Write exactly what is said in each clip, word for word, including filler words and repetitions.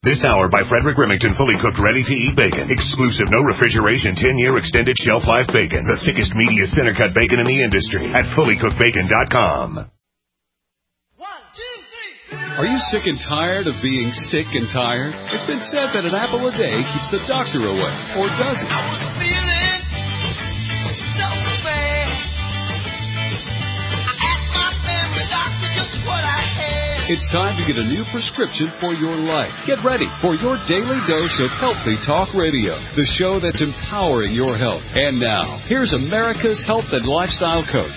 This hour by Frederick Remington, fully cooked, ready-to-eat bacon. Exclusive, no refrigeration, ten-year extended shelf life bacon. The thickest, meatiest, center-cut bacon in the industry at fully cooked bacon dot com. Are you sick and tired of being sick and tired? It's been said that an apple a day keeps the doctor away. Or does it? I was feeling so bad. I asked my family doctor just what I had. It's time to get a new prescription for your life. Get ready for your daily dose of Healthy Talk Radio, the show that's empowering your health. And now, here's America's health and lifestyle coach.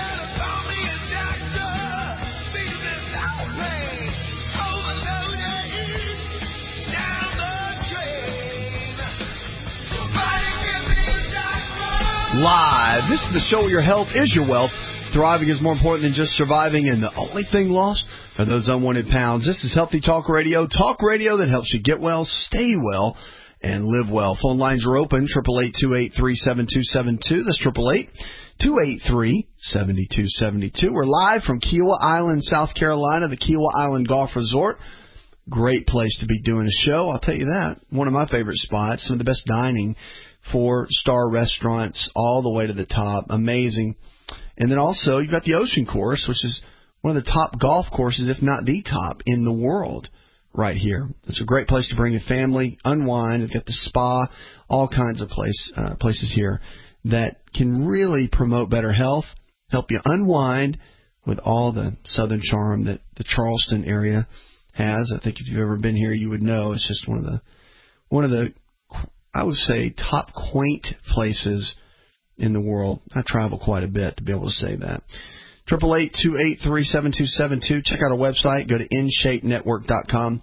Live. This is the show where your health is your wealth. Thriving is more important than just surviving, and the only thing lost are those unwanted pounds. This is Healthy Talk Radio. Talk radio that helps you get well, stay well, and live well. Phone lines are open, eight eight eight, two eight three, seven two seven two. That's eight eight eight, two eight three, seven two seven two. We're live from Kiawah Island, South Carolina, the Kiawah Island Golf Resort. Great place to be doing a show, I'll tell you that. One of my favorite spots, some of the best dining, four-star restaurants all the way to the top. Amazing. And then also, you've got the Ocean Course, which is one of the top golf courses, if not the top, in the world right here. It's a great place to bring a family, unwind. You've got the spa, all kinds of place, uh, places here that can really promote better health, help you unwind with all the southern charm that the Charleston area has. I think if you've ever been here, you would know it's just one of the, one of the, I would say, top quaint places in the world. I travel quite a bit to be able to say that. eight eight eight, two eight three, seven two seven two. Check out our website. Go to in shape network dot com.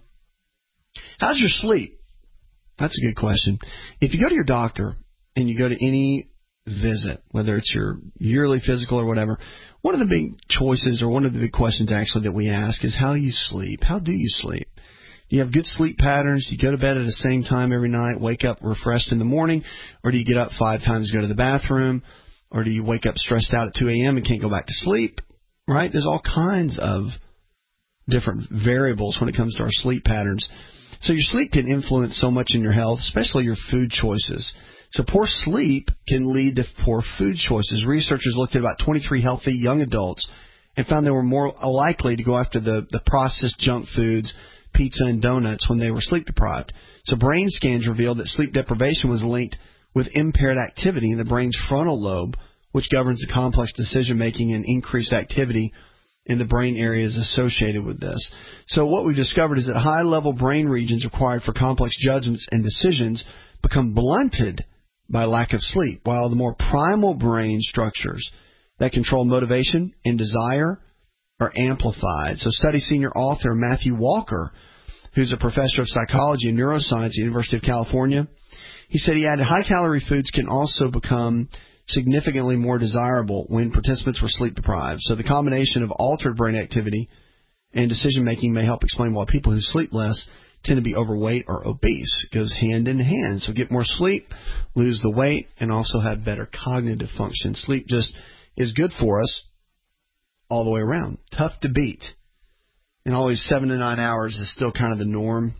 How's your sleep? That's a good question. If you go to your doctor and you go to any visit, whether it's your yearly physical or whatever, one of the big choices or one of the big questions actually that we ask is how you sleep. How do you sleep? Do you have good sleep patterns? Do you go to bed at the same time every night, wake up refreshed in the morning? Or do you get up five times to go to the bathroom? Or do you wake up stressed out at two a.m. and can't go back to sleep? Right? There's all kinds of different variables when it comes to our sleep patterns. So your sleep can influence so much in your health, especially your food choices. So poor sleep can lead to poor food choices. Researchers looked at about twenty-three healthy young adults and found they were more likely to go after the, the processed junk foods, pizza and donuts, when they were sleep deprived. So brain scans revealed that sleep deprivation was linked with impaired activity in the brain's frontal lobe, which governs the complex decision-making and increased activity in the brain areas associated with this. So what we've discovered is that high-level brain regions required for complex judgments and decisions become blunted by lack of sleep, while the more primal brain structures that control motivation and desire are amplified. So study senior author Matthew Walker, who's a professor of psychology and neuroscience at the University of California, he said he added high-calorie foods can also become significantly more desirable when participants were sleep deprived. So the combination of altered brain activity and decision-making may help explain why people who sleep less tend to be overweight or obese. It goes hand in hand. So get more sleep, lose the weight, and also have better cognitive function. Sleep just is good for us all the way around. Tough to beat. And always seven to nine hours is still kind of the norm.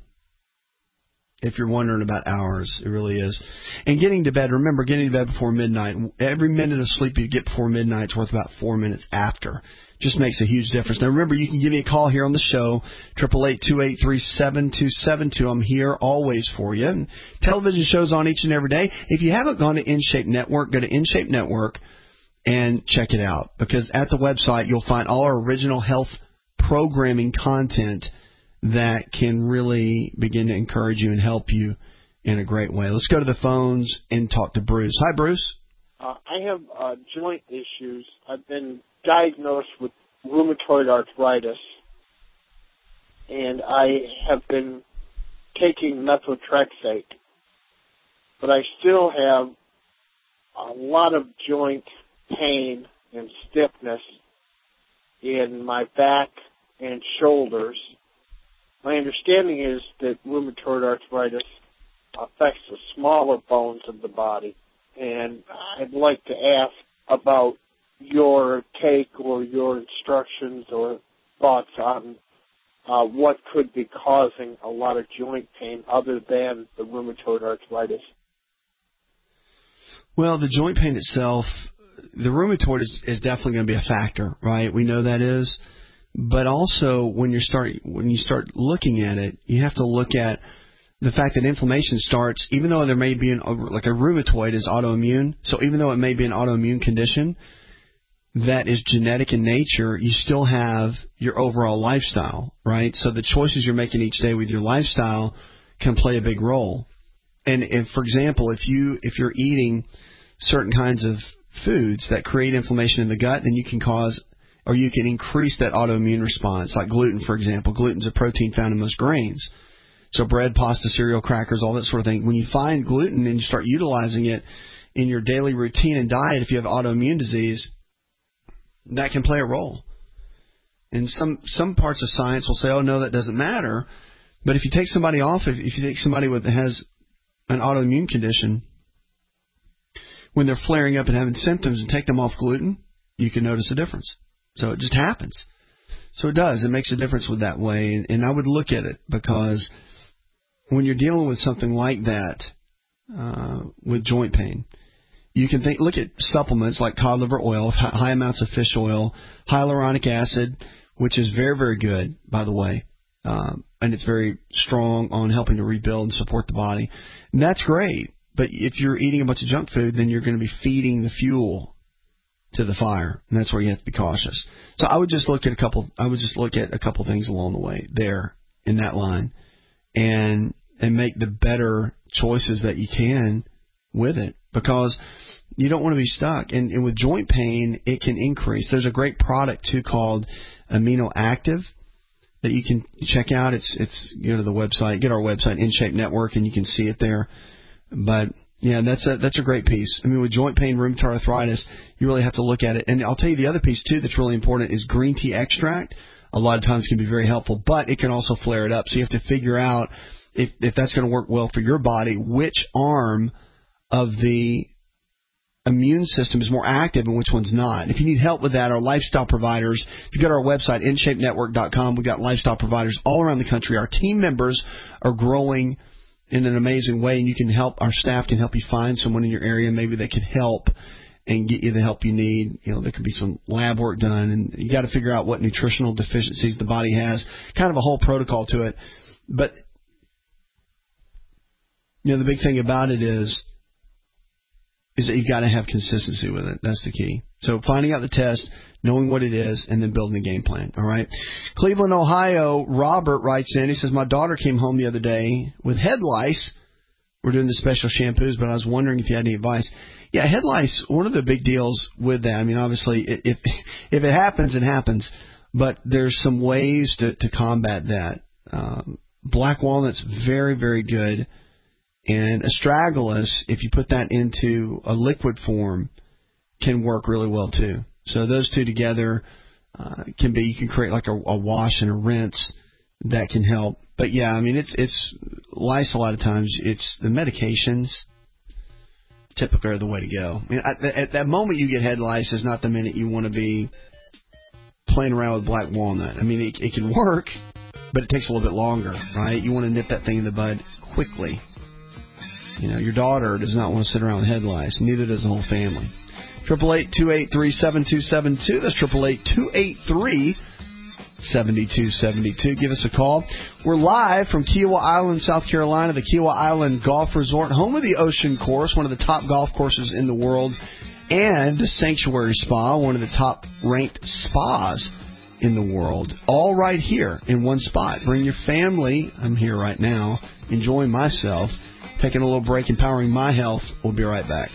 If you're wondering about hours, it really is. And getting to bed, remember, getting to bed before midnight. Every minute of sleep you get before midnight is worth about four minutes after. Just makes a huge difference. Now, remember, you can give me a call here on the show, eight eight eight, two eight three, seven two seven two. I'm here always for you. And television shows on each and every day. If you haven't gone to InShape Network, go to InShape Network and check it out. Because at the website, you'll find all our original health programming content that can really begin to encourage you and help you in a great way. Let's go to the phones and talk to Bruce. Hi, Bruce. Uh, I have uh, joint issues. I've been diagnosed with rheumatoid arthritis, and I have been taking methotrexate, but I still have a lot of joint pain and stiffness in my back and shoulders. My understanding is that rheumatoid arthritis affects the smaller bones of the body, and I'd like to ask about your take or your instructions or thoughts on uh, what could be causing a lot of joint pain other than the rheumatoid arthritis? Well, the joint pain itself, the rheumatoid is, is definitely going to be a factor, right? We know that is. But also, when you start when you start looking at it, you have to look at the fact that inflammation starts, even though there may be an, like a rheumatoid is autoimmune, so even though it may be an autoimmune condition that is genetic in nature, you still have your overall lifestyle, right? So the choices you're making each day with your lifestyle can play a big role. And if, for example, if you if you're eating certain kinds of foods that create inflammation in the gut, then you can cause or you can increase that autoimmune response, like gluten, for example. Gluten's a protein found in most grains. So bread, pasta, cereal, crackers, all that sort of thing. When you find gluten and you start utilizing it in your daily routine and diet, if you have autoimmune disease, that can play a role. And some some parts of science will say, oh, no, that doesn't matter. But if you take somebody off, if, if you take somebody with has an autoimmune condition, when they're flaring up and having symptoms and take them off gluten, you can notice a difference. So it just happens. So it does. It makes a difference with that way. And, and I would look at it because when you're dealing with something like that, uh, with joint pain, you can think, look at supplements like cod liver oil, high amounts of fish oil, hyaluronic acid, which is very, very good, by the way. Um, and it's very strong on helping to rebuild and support the body. And that's great. But if you're eating a bunch of junk food, then you're going to be feeding the fuel to the fire, and that's where you have to be cautious. So I would just look at a couple. I would just look at a couple things along the way there in that line, and and make the better choices that you can with it, because you don't want to be stuck. And, and with joint pain, it can increase. There's a great product too called Amino Active that you can check out. It's it's go to the website, get our website, InShape Network, and you can see it there. But yeah, that's a that's a great piece. I mean, with joint pain, rheumatoid arthritis, you really have to look at it. And I'll tell you the other piece too that's really important is green tea extract. A lot of times can be very helpful, but it can also flare it up. So you have to figure out if if that's going to work well for your body, which arm of the immune system is more active and which one's not. If you need help with that, our lifestyle providers, if you go to our website, in shape network dot com, we've got lifestyle providers all around the country. Our team members are growing in an amazing way, and you can help, our staff can help you find someone in your area maybe that can help and get you the help you need. You know, there could be some lab work done, and you got to figure out what nutritional deficiencies the body has, kind of a whole protocol to it. But, you know, the big thing about it is, is that you've got to have consistency with it. That's the key. So finding out the test, knowing what it is, and then building a game plan. All right. Cleveland, Ohio, Robert writes in. He says, my daughter came home the other day with head lice. We're doing the special shampoos, but I was wondering if you had any advice. Yeah, head lice, one of the big deals with that. I mean, obviously, if if it happens, it happens. But there's some ways to, to combat that. Um, black walnut's very, very good. And astragalus, if you put that into a liquid form, can work really well too. So those two together uh, can be, you can create like a, a wash and a rinse that can help. But yeah, I mean, it's it's lice a lot of times. It's the medications typically are the way to go. I mean, at, at that moment you get head lice is not the minute you want to be playing around with black walnut. I mean, it, it can work, but it takes a little bit longer, right? You want to nip that thing in the bud quickly. You know, your daughter does not want to sit around with head lice. Neither does the whole family. Triple eight two eight three seven two seven two. That's triple eight two eight three seven two seven two. Give us a call. We're live from Kiowa Island, South Carolina, the Kiowa Island Golf Resort, home of the Ocean Course, one of the top golf courses in the world, and Sanctuary Spa, one of the top-ranked spas in the world. All right here in one spot. Bring your family. I'm here right now, enjoying myself. Taking a little break, empowering my health. We'll be right back.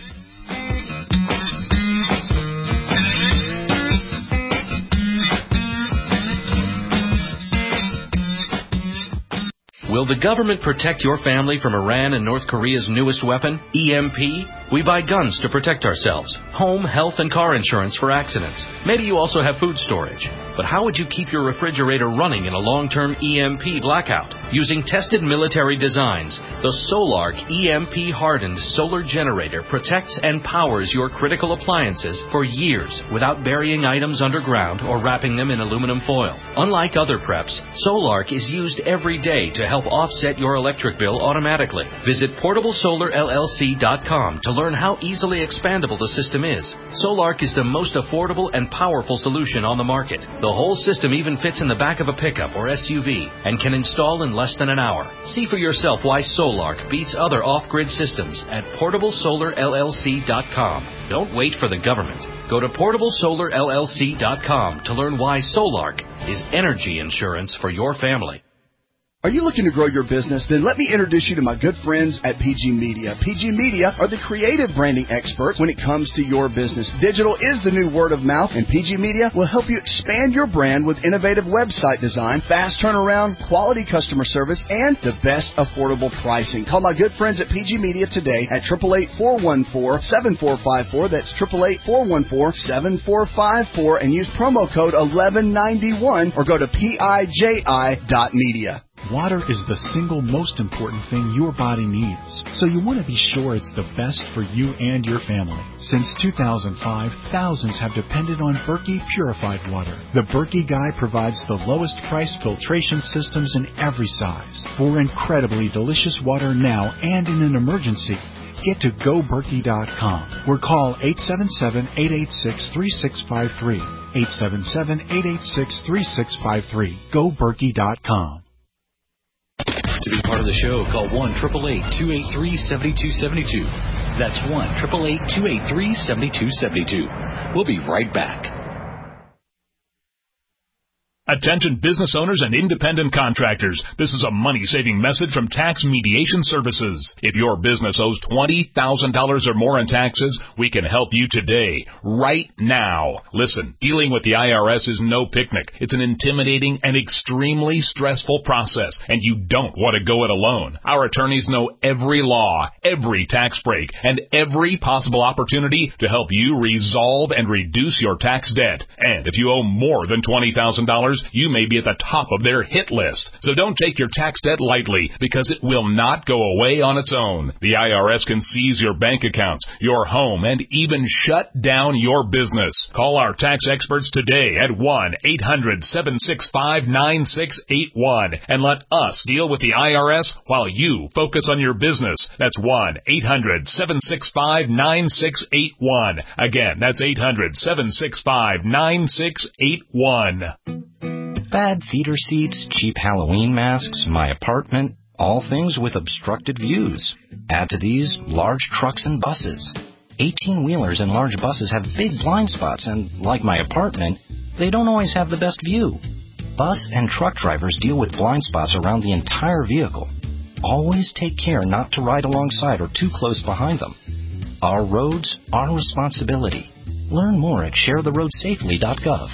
Will the government protect your family from Iran and North Korea's newest weapon, E M P? We buy guns to protect ourselves, home, health, and car insurance for accidents. Maybe you also have food storage. But how would you keep your refrigerator running in a long-term E M P blackout? Using tested military designs, the Solark E M P-hardened solar generator protects and powers your critical appliances for years without burying items underground or wrapping them in aluminum foil. Unlike other preps, Solark is used every day to help offset your electric bill automatically. Visit portable solar L L C dot com to learn how easily expandable the system is. Solark is the most affordable and powerful solution on the market. The whole system even fits in the back of a pickup or S U V and can install in less than an hour. See for yourself why Solark beats other off-grid systems at portable solar L L C dot com. Don't wait for the government. Go to portable solar L L C dot com to learn why Solark is energy insurance for your family. Are you looking to grow your business? Then let me introduce you to my good friends at P G Media. P G Media are the creative branding experts when it comes to your business. Digital is the new word of mouth, and P G Media will help you expand your brand with innovative website design, fast turnaround, quality customer service, and the best affordable pricing. Call my good friends at P G Media today at eight eight eight, four one four, seven four five four. That's eight eight eight, four one four, seven four five four, and use promo code eleven ninety-one or go to P I J I dot media. Water is the single most important thing your body needs, so you want to be sure it's the best for you and your family. Since two thousand five, thousands have depended on Berkey purified water. The Berkey Guy provides the lowest price filtration systems in every size. For incredibly delicious water now and in an emergency, get to go berkey dot com or call eight seven seven, eight eight six, three six five three. eight seven seven, eight eight six, three six five three. go berkey dot com. To be part of the show, call one eight eight eight, two eight three, seven two seven two. That's one eight eight eight, two eight three, seven two seven two. We'll be right back. Attention business owners and independent contractors. This is a money-saving message from Tax Mediation Services. If your business owes twenty thousand dollars or more in taxes, we can help you today, right now. Listen, dealing with the I R S is no picnic. It's an intimidating and extremely stressful process, and you don't want to go it alone. Our attorneys know every law, every tax break, and every possible opportunity to help you resolve and reduce your tax debt. And if you owe more than twenty thousand dollars, you may be at the top of their hit list. So don't take your tax debt lightly, because it will not go away on its own. The I R S can seize your bank accounts, your home, and even shut down your business. Call our tax experts today at one eight hundred, seven six five, nine six eight one and let us deal with the I R S while you focus on your business. That's one eight hundred, seven six five, nine six eight one. Again, that's eight hundred, seven six five, nine six eight one. Bad theater seats, cheap Halloween masks, my apartment, all things with obstructed views. Add to these large trucks and buses. eighteen-wheelers and large buses have big blind spots, and like my apartment, they don't always have the best view. Bus and truck drivers deal with blind spots around the entire vehicle. Always take care not to ride alongside or too close behind them. Our roads, our responsibility. Learn more at share the road safely dot gov.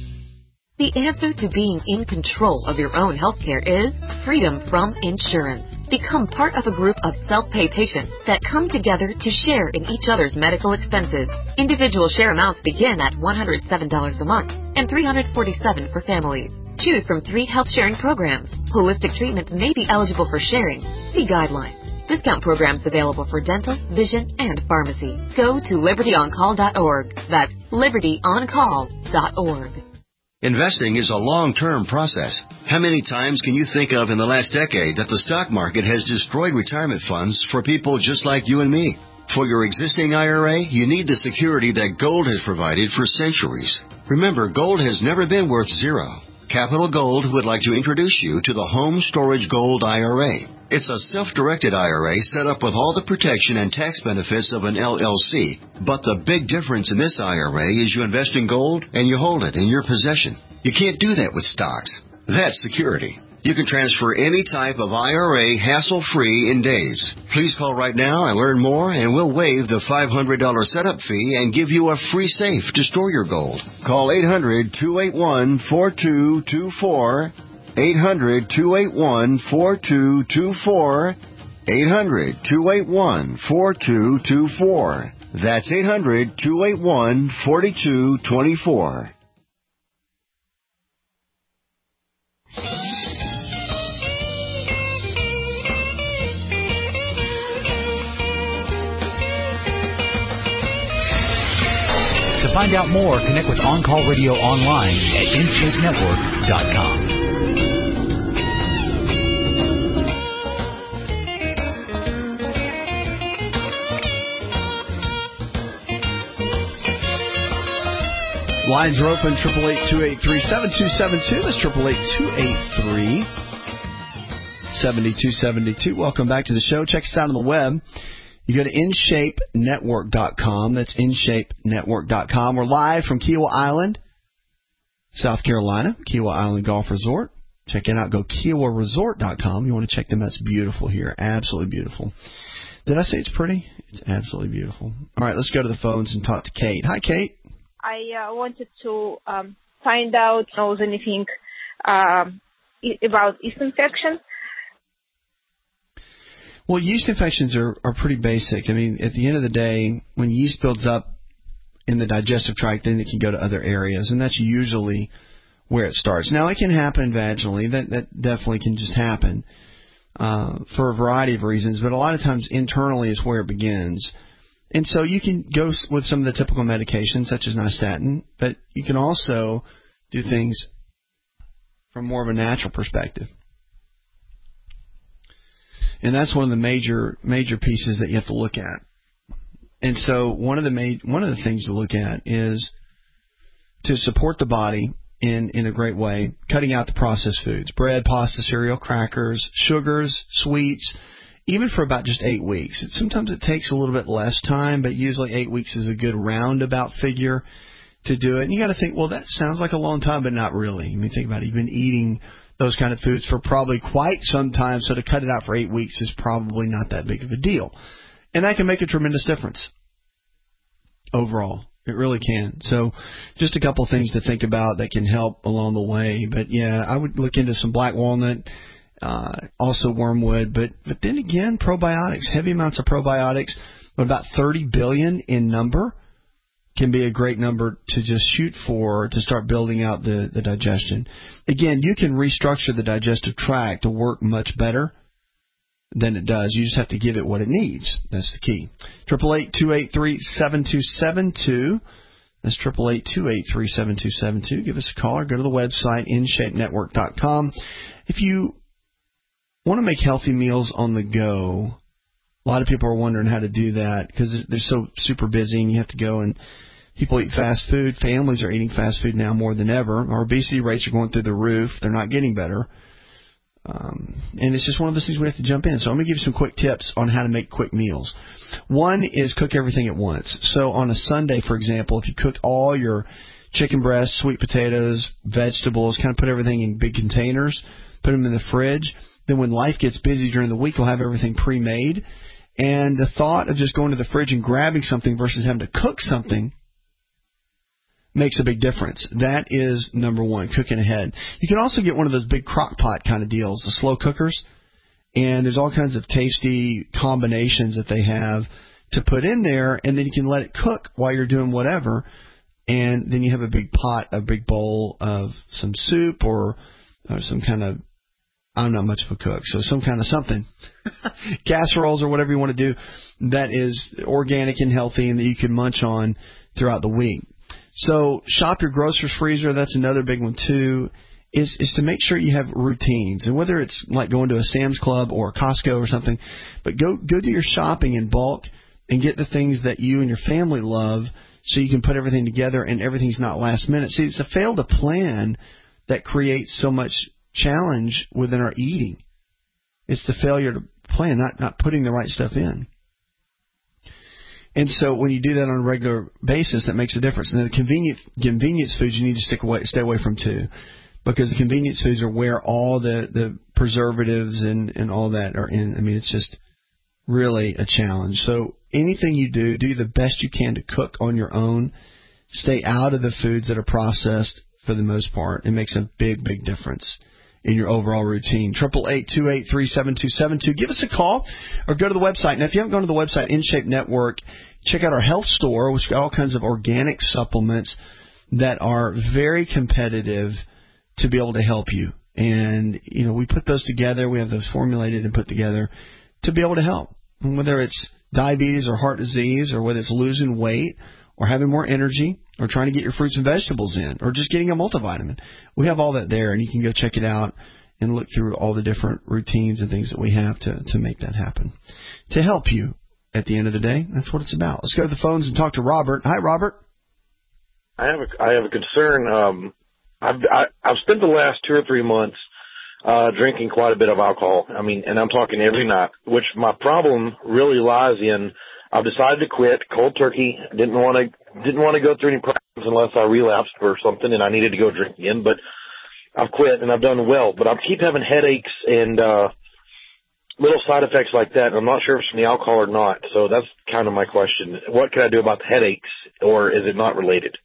The answer to being in control of your own healthcare is freedom from insurance. Become part of a group of self-pay patients that come together to share in each other's medical expenses. Individual share amounts begin at one hundred seven dollars a month and three hundred forty-seven dollars for families. Choose from three health sharing programs. Holistic treatments may be eligible for sharing. See guidelines. Discount programs available for dental, vision, and pharmacy. Go to liberty on call dot org. That's liberty on call dot org. Investing is a long-term process. How many times can you think of in the last decade that the stock market has destroyed retirement funds for people just like you and me? For your existing I R A, you need the security that gold has provided for centuries. Remember, gold has never been worth zero. Capital Gold would like to introduce you to the Home Storage Gold I R A. It's a self-directed I R A set up with all the protection and tax benefits of an L L C. But the big difference in this I R A is you invest in gold and you hold it in your possession. You can't do that with stocks. That's security. You can transfer any type of I R A hassle-free in days. Please call right now and learn more, and we'll waive the five hundred dollars setup fee and give you a free safe to store your gold. Call eight hundred, two eight one, four two two four, eight hundred, two eight one, four two two four, eight hundred, two eight one, four two two four. That's eight hundred, two eight one, four two two four. To find out more, connect with On Call Radio online at in shape network dot com. Lines are open, eight eight eight, two eight three, seven two seven two. That's eight eight eight, two eight three, seven two seven two. Welcome back to the show. Check us out on the web. You go to in shape network dot com. That's in shape network dot com. We're live from Kiawah Island, South Carolina, Kiawah Island Golf Resort. Check it out. Go Kiawah Resort dot com. You want to check them out. It's beautiful here. Absolutely beautiful. Did I say it's pretty? It's absolutely beautiful. All right, let's go to the phones and talk to Kate. Hi, Kate. I uh, wanted to um, find out knows anything um, about yeast infection. Well, yeast infections are, are pretty basic. I mean, at the end of the day, when yeast builds up in the digestive tract, then it can go to other areas, and that's usually where it starts. Now, it can happen vaginally. That that definitely can just happen uh, for a variety of reasons, but a lot of times internally is where it begins. And so you can go with some of the typical medications, such as nystatin, but you can also do things from more of a natural perspective. And that's one of the major major pieces that you have to look at. And so one of the ma- one of the things to look at is to support the body in, in a great way, cutting out the processed foods, bread, pasta, cereal, crackers, sugars, sweets, even for about just eight weeks. It, sometimes it takes a little bit less time, but usually eight weeks is a good roundabout figure to do it. And you got to think, well, that sounds like a long time, but not really. I mean, think about it. You've been eating those kind of foods for probably quite some time, so to cut it out for eight weeks is probably not that big of a deal. And that can make a tremendous difference overall. It really can. So just a couple of things to think about that can help along the way. But, yeah, I would look into some black walnut, uh, also wormwood. But, but then again, probiotics, heavy amounts of probiotics, about thirty billion in number, can be a great number to just shoot for to start building out the, the digestion. Again, you can restructure the digestive tract to work much better than it does. You just have to give it what it needs. That's the key. eight eight eight, two eight three, seven two seven two. That's eight eight eight, two eight three, seven two seven two. Give us a call or go to the website, in shape network dot com. If you want to make healthy meals on the go, a lot of people are wondering how to do that because they're so super busy and you have to go and people eat fast food. Families are eating fast food now more than ever. Our obesity rates are going through the roof. They're not getting better. Um, and it's just one of those things we have to jump in. So I'm going to give you some quick tips on how to make quick meals. One is cook everything at once. So on a Sunday, for example, if you cook all your chicken breasts, sweet potatoes, vegetables, kind of put everything in big containers, put them in the fridge, then when life gets busy during the week, you'll have everything pre-made. And the thought of just going to the fridge and grabbing something versus having to cook something makes a big difference. That is number one, cooking ahead. You can also get one of those big crock pot kind of deals, the slow cookers. And there's all kinds of tasty combinations that they have to put in there. And then you can let it cook while you're doing whatever. And then you have a big pot, a big bowl of some soup or, or some kind of, I'm not much of a cook, so some kind of something, casseroles or whatever you want to do that is organic and healthy and that you can munch on throughout the week. So shop your grocer's freezer. That's another big one, too, is, is to make sure you have routines. And whether it's like going to a Sam's Club or a Costco or something, but go, go do your shopping in bulk and get the things that you and your family love so you can put everything together and everything's not last minute. See, it's a fail to plan that creates so much challenge within our eating. It's the failure to plan, not, not putting the right stuff in. And so when you do that on a regular basis, that makes a difference. And the convenient, convenience foods you need to stick away, stay away from too, because the convenience foods are where all the, the preservatives and, and all that are in. I mean, it's just really a challenge. So anything you do, do the best you can to cook on your own. Stay out of the foods that are processed for the most part. It makes a big, big difference in your overall routine. eight eight eight, two eight three, seven two seven two. Give us a call or go to the website. Now, if you haven't gone to the website, InShape Network, check out our health store, which got all kinds of organic supplements that are very competitive to be able to help you. And, you know, we put those together. We have those formulated and put together to be able to help. And whether it's diabetes or heart disease, or whether it's losing weight or having more energy or trying to get your fruits and vegetables in or just getting a multivitamin, we have all that there. And you can go check it out and look through all the different routines and things that we have to, to make that happen. To help you at the end of the day, that's what it's about. Let's go to the phones and talk to Robert. Hi, Robert. I have a, I have a concern. Um, I've, I, I've spent the last two or three months uh, drinking quite a bit of alcohol. I mean, and I'm talking every night, which my problem really lies in. I've decided to quit cold turkey. Didn't want to didn't want to go through any problems unless I relapsed or something and I needed to go drink again. But I've quit and I've done well. But I keep having headaches and uh, little side effects like that. I'm not sure if it's from the alcohol or not. So that's kind of my question. What can I do about the headaches, or is it not related?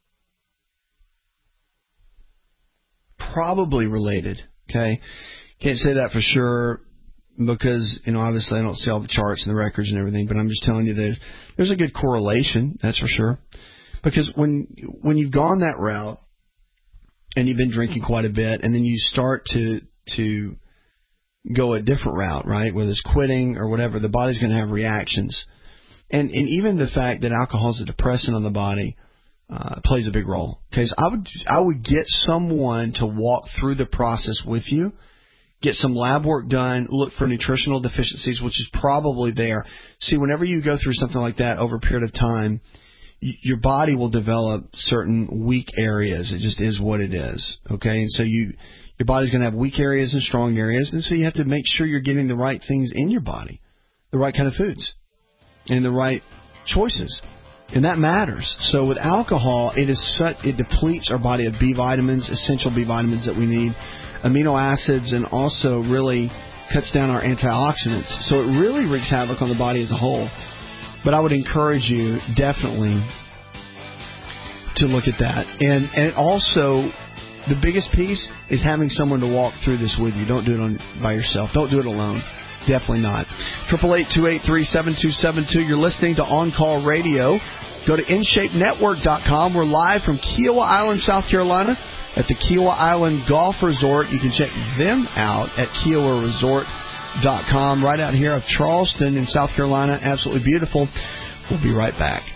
Probably related, okay? Can't say that for sure because, you know, obviously I don't see all the charts and the records and everything, but I'm just telling you that there's a good correlation, that's for sure. Because when when you've gone that route and you've been drinking quite a bit and then you start to to go a different route, right, whether it's quitting or whatever, the body's going to have reactions. And, and even the fact that alcohol is a depressant on the body Uh, plays a big role. Okay, so I would I would get someone to walk through the process with you, get some lab work done, look for nutritional deficiencies, which is probably there. See, whenever you go through something like that over a period of time, y- your body will develop certain weak areas. It just is what it is. Okay, and so you your body's going to have weak areas and strong areas, and so you have to make sure you're getting the right things in your body, the right kind of foods, and the right choices. And that matters. So with alcohol, it is such, it depletes our body of B vitamins, essential B vitamins that we need, amino acids, and also really cuts down our antioxidants. So it really wreaks havoc on the body as a whole. But I would encourage you definitely to look at that. And and also, the biggest piece is having someone to walk through this with you. Don't do it on by yourself. Don't do it alone. Definitely not. eight eight eight, two eight three, seven two seven two. You're listening to On Call Radio. Go to in shape network dot com. We're live from Kiowa Island, South Carolina at the Kiowa Island Golf Resort. You can check them out at kiowa resort dot com. Right out here of Charleston in South Carolina. Absolutely beautiful. We'll be right back.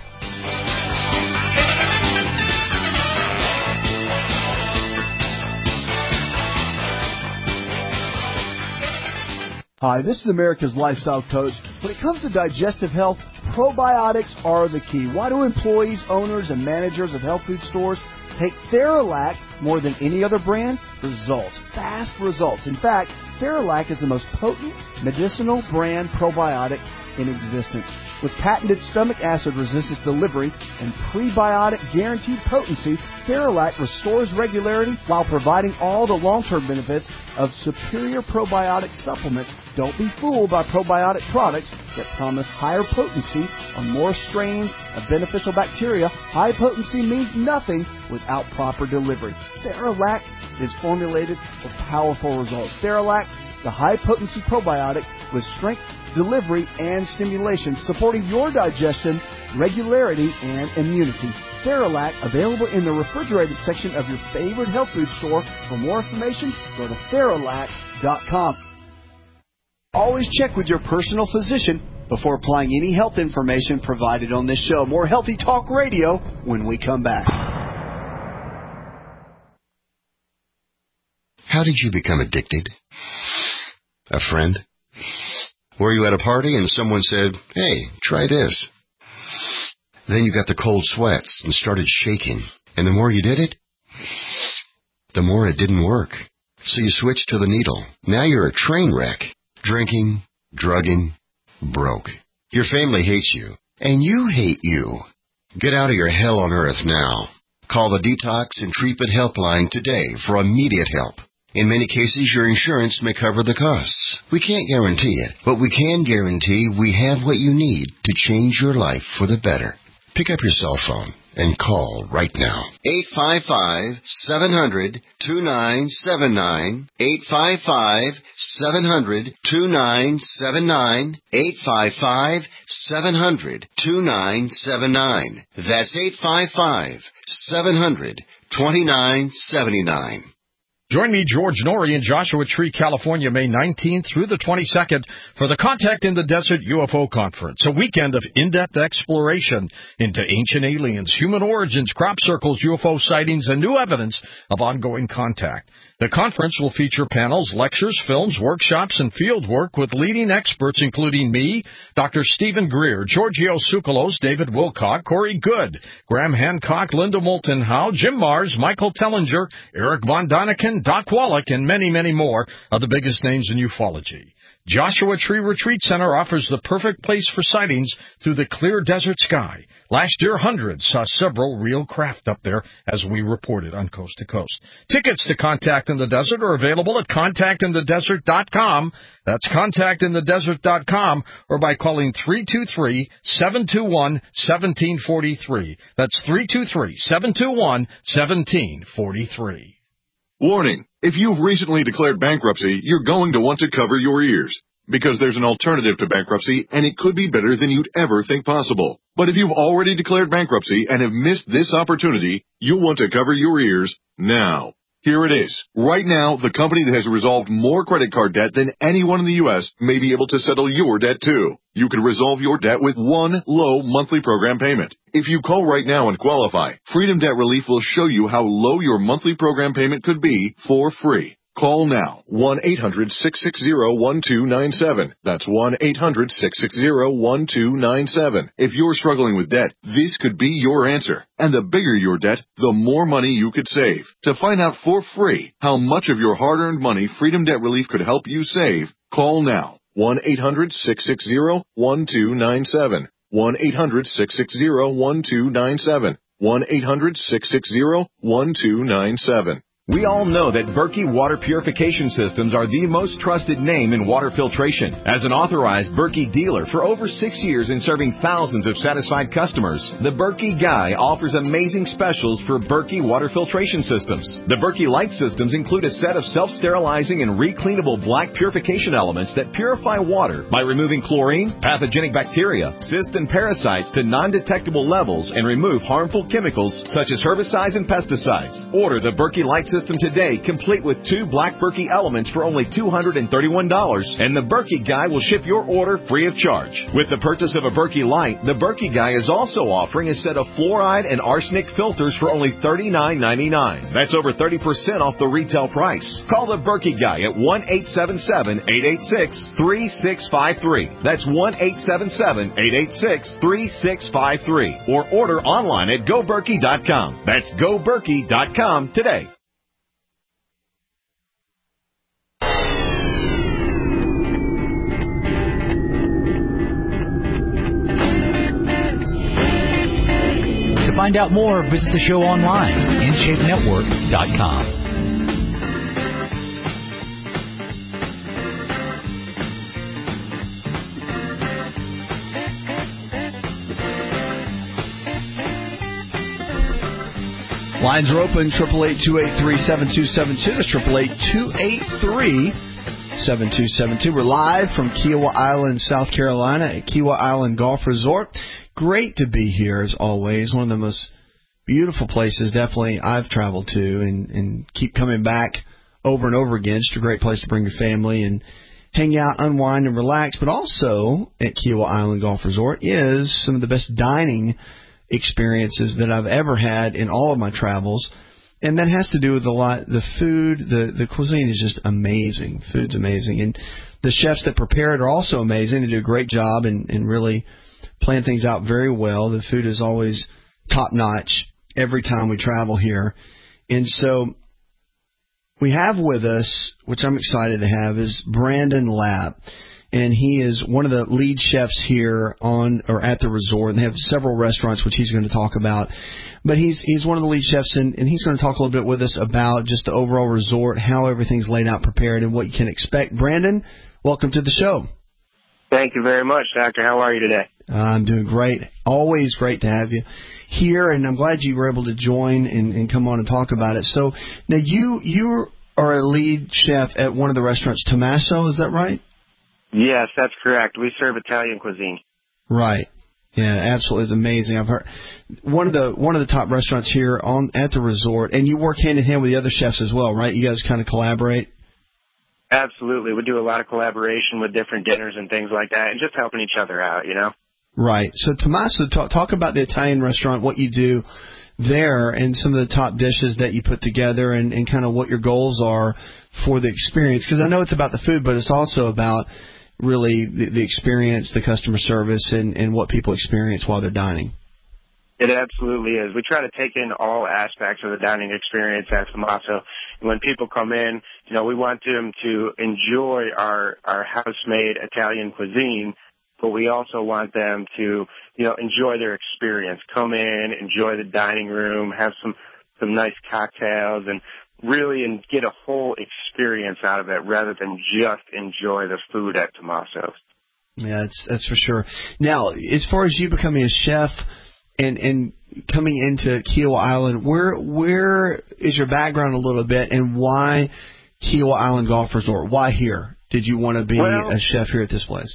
Hi, this is America's Lifestyle Coach. When it comes to digestive health, probiotics are the key. Why do employees, owners, and managers of health food stores take Theralac more than any other brand? Results. Fast results. In fact, Theralac is the most potent medicinal brand probiotic in existence. With patented stomach acid resistance delivery and prebiotic guaranteed potency, Theralac restores regularity while providing all the long-term benefits of superior probiotic supplements. Don't be fooled by probiotic products that promise higher potency on more strains of beneficial bacteria. High potency means nothing without proper delivery. Theralac is formulated for powerful results. Theralac, the high-potency probiotic with strength, delivery, and stimulation, supporting your digestion, regularity, and immunity. Theralac, available in the refrigerated section of your favorite health food store. For more information, go to theralac dot com. Always check with your personal physician before applying any health information provided on this show. More Healthy Talk Radio when we come back. How did you become addicted? A friend? Were you at a party and someone said, "Hey, try this"? Then you got the cold sweats and started shaking. And the more you did it, the more it didn't work. So you switched to the needle. Now you're a train wreck. Drinking, drugging, broke. Your family hates you. And you hate you. Get out of your hell on earth now. Call the Detox and Treatment Helpline today for immediate help. In many cases, your insurance may cover the costs. We can't guarantee it, but we can guarantee we have what you need to change your life for the better. Pick up your cell phone and call right now. eight five five, seven hundred, two nine seven nine. eight five five, seven hundred, two nine seven nine. eight five five, seven hundred, two nine seven nine. That's eight five five, seven hundred, two nine seven nine. Join me, George Norrie, in Joshua Tree, California, May nineteenth through the twenty-second for the Contact in the Desert U F O Conference, a weekend of in-depth exploration into ancient aliens, human origins, crop circles, U F O sightings, and new evidence of ongoing contact. The conference will feature panels, lectures, films, workshops, and field work with leading experts including me, Doctor Stephen Greer, Giorgio Tsoukalos, David Wilcock, Corey Good, Graham Hancock, Linda Moulton Howe, Jim Mars, Michael Tellinger, Eric Von Daniken, Doc Wallach, and many, many more of the biggest names in ufology. Joshua Tree Retreat Center offers the perfect place for sightings through the clear desert sky. Last year, hundreds saw several real craft up there, as we reported on Coast to Coast. Tickets to Contact in the Desert are available at contact in the desert dot com. That's contact in the desert dot com, or by calling three two three, seven two one, one seven four three. That's three two three, seven two one, one seven four three. Warning, if you've recently declared bankruptcy, you're going to want to cover your ears, because there's an alternative to bankruptcy, and it could be better than you'd ever think possible. But if you've already declared bankruptcy and have missed this opportunity, you'll want to cover your ears now. Here it is. Right now, the company that has resolved more credit card debt than anyone in the U S may be able to settle your debt too. You can resolve your debt with one low monthly program payment. If you call right now and qualify, Freedom Debt Relief will show you how low your monthly program payment could be for free. Call now, one eight hundred, six six zero, one two nine seven. That's one eight hundred, six six zero, one two nine seven. If you're struggling with debt, this could be your answer. And the bigger your debt, the more money you could save. To find out for free how much of your hard-earned money Freedom Debt Relief could help you save, call now, one eight hundred, six six zero, one two nine seven. one eight hundred, six six zero, one two nine seven. one eight hundred, six six zero, one two nine seven. We all know that Berkey Water Purification Systems are the most trusted name in water filtration. As an authorized Berkey dealer for over six years and serving thousands of satisfied customers, the Berkey Guy offers amazing specials for Berkey Water Filtration Systems. The Berkey Light Systems include a set of self-sterilizing and recleanable black purification elements that purify water by removing chlorine, pathogenic bacteria, cysts, and parasites to non-detectable levels and remove harmful chemicals such as herbicides and pesticides. Order the Berkey Light Systems today, complete with two black Berkey elements for only two hundred thirty-one dollars, and the Berkey Guy will ship your order free of charge. With the purchase of a Berkey Light, the Berkey Guy is also offering a set of fluoride and arsenic filters for only thirty-nine ninety-nine. That's over thirty percent off the retail price. Call the Berkey Guy at one eight seven seven, eight eight six, three six five three. That's one eight seven seven, eight eight six, three six five three. Or order online at go berkey dot com. That's go berkey dot com today. To find out more, visit the show online, in shape network dot com. Lines are open, triple eight, two eight three, seven two seven two. That's triple eight, two eight three, seven two seven two. We're live from Kiawah Island, South Carolina at Kiawah Island Golf Resort. Great to be here, as always. One of the most beautiful places, definitely, I've traveled to and, and keep coming back over and over again. Just a great place to bring your family and hang out, unwind, and relax. But also at Kiawah Island Golf Resort is some of the best dining experiences that I've ever had in all of my travels. And that has to do with a lot. The food, the, the cuisine is just amazing. Food's amazing. And the chefs that prepare it are also amazing. They do a great job and, and really plan things out very well. The food is always top-notch every time we travel here. And so we have with us, which I'm excited to have, is Brandon Lapp. And he is one of the lead chefs here on or at the resort. And they have several restaurants, which he's going to talk about. But he's he's one of the lead chefs, and, and he's going to talk a little bit with us about just the overall resort, how everything's laid out, prepared, and what you can expect. Brandon, welcome to the show. Thank you very much, Doctor. How are you today? I'm doing great. Always great to have you here, and I'm glad you were able to join and, and come on and talk about it. So now you you are a lead chef at one of the restaurants, Tommaso, is that right? Yes, that's correct. We serve Italian cuisine. Right. Yeah, absolutely. It's amazing. I've heard one of the one of the top restaurants here on at the resort, and you work hand in hand with the other chefs as well, right? You guys kind of collaborate. Absolutely. We do a lot of collaboration with different dinners and things like that, and just helping each other out, you know? Right. So, Tommaso, talk, talk about the Italian restaurant, what you do there, and some of the top dishes that you put together, and, and kind of what your goals are for the experience. Because I know it's about the food, but it's also about really the, the experience, the customer service, and, and what people experience while they're dining. It absolutely is. We try to take in all aspects of the dining experience at Tommaso. And when people come in, you know, we want them to enjoy our, our house-made Italian cuisine, but we also want them to, you know, enjoy their experience. Come in, enjoy the dining room, have some, some nice cocktails, and really and get a whole experience out of it rather than just enjoy the food at Tommaso's. Yeah, that's, that's for sure. Now, as far as you becoming a chef, And, and coming into Kiawah Island, where where is your background a little bit, and why Kiawah Island Golf Resort? Why here? Did you want to be well, a chef here at this place?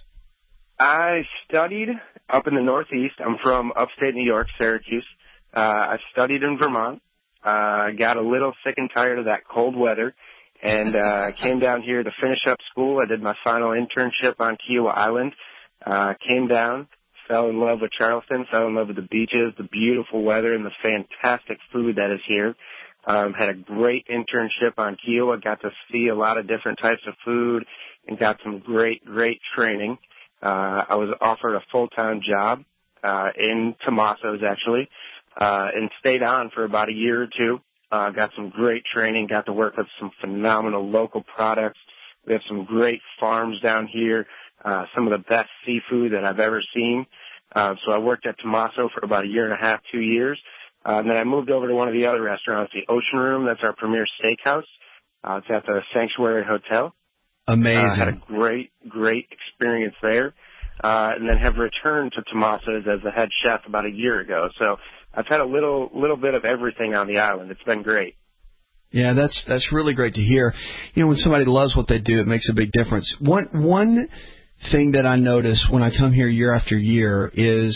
I studied up in the Northeast. I'm from upstate New York, Syracuse. Uh, I studied in Vermont. I uh, got a little sick and tired of that cold weather, and uh, came down here to finish up school. I did my final internship on Kiawah Island. Uh, came down. Fell in love with Charleston, fell in love with the beaches, the beautiful weather, and the fantastic food that is here. Um, had a great internship on Kiawah, got to see a lot of different types of food, and got some great, great training. Uh, I was offered a full-time job uh, in Tommaso's, actually, uh, and stayed on for about a year or two. Uh, got some great training, got to work with some phenomenal local products. We have some great farms down here. Uh, some of the best seafood that I've ever seen. Uh, so I worked at Tommaso for about a year and a half, two years. Uh, and then I moved over to one of the other restaurants, the Ocean Room. That's our premier steakhouse. Uh, it's at the Sanctuary Hotel. Amazing. Uh, had a great, great experience there. Uh, and then have returned to Tommaso's as the head chef about a year ago. So I've had a little, little bit of everything on the island. It's been great. Yeah, that's, that's really great to hear. You know, when somebody loves what they do, it makes a big difference. One, one, thing that I notice when I come here year after year is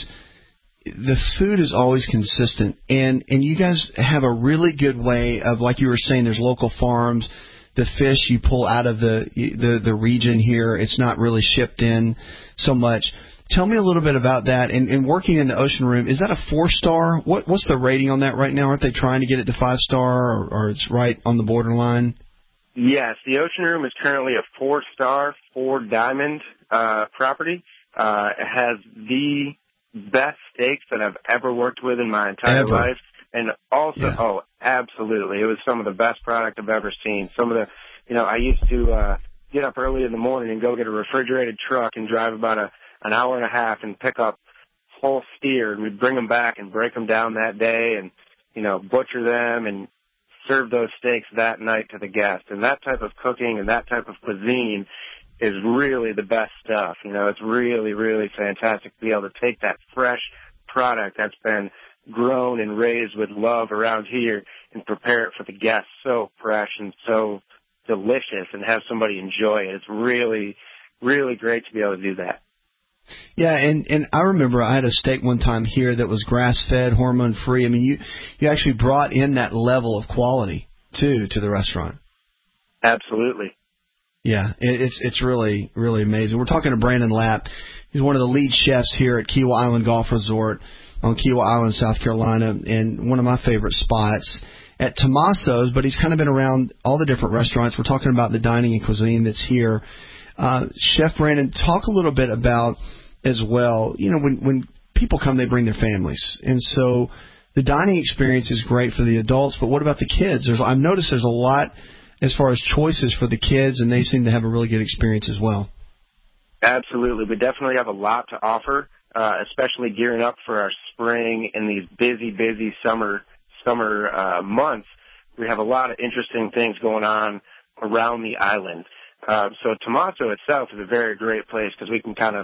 the food is always consistent, and and you guys have a really good way of, like you were saying, there's local farms. The fish you pull out of the the the region here, it's not really shipped in so much. Tell me a little bit about that. And, and working in the Ocean Room, is that a four star? What what's the rating on that right now? Aren't they trying to get it to five star, or, or it's right on the borderline? Yes, the Ocean Room is currently a four star, four diamond uh, property. Uh, it has the best steaks that I've ever worked with in my entire ever. life. And also, yeah. oh, absolutely. It was some of the best product I've ever seen. Some of the, you know, I used to uh, get up early in the morning and go get a refrigerated truck and drive about a, an hour and a half and pick up whole steer. And we'd bring them back and break them down that day and, you know, butcher them and serve those steaks that night to the guest. And that type of cooking and that type of cuisine is really the best stuff. You know, it's really, really fantastic to be able to take that fresh product that's been grown and raised with love around here and prepare it for the guests so fresh and so delicious and have somebody enjoy it. It's really, really great to be able to do that. Yeah, and, and I remember I had a steak one time here that was grass-fed, hormone-free. I mean, you, you actually brought in that level of quality, too, to the restaurant. Absolutely. Yeah, it, it's it's really, really amazing. We're talking to Brandon Lapp. He's one of the lead chefs here at Kiawah Island Golf Resort on Kiawah Island, South Carolina, and one of my favorite spots at Tommaso's, but he's kind of been around all the different restaurants. We're talking about the dining and cuisine that's here. Uh, Chef Brandon, talk a little bit about as well, you know, when, when people come, they bring their families. And so the dining experience is great for the adults, but what about the kids? There's, I've noticed there's a lot as far as choices for the kids, and they seem to have a really good experience as well. Absolutely. We definitely have a lot to offer, uh, especially gearing up for our spring and these busy, busy summer summer uh, months. We have a lot of interesting things going on around the island. Uh, so Tommaso itself is a very great place because we can kind of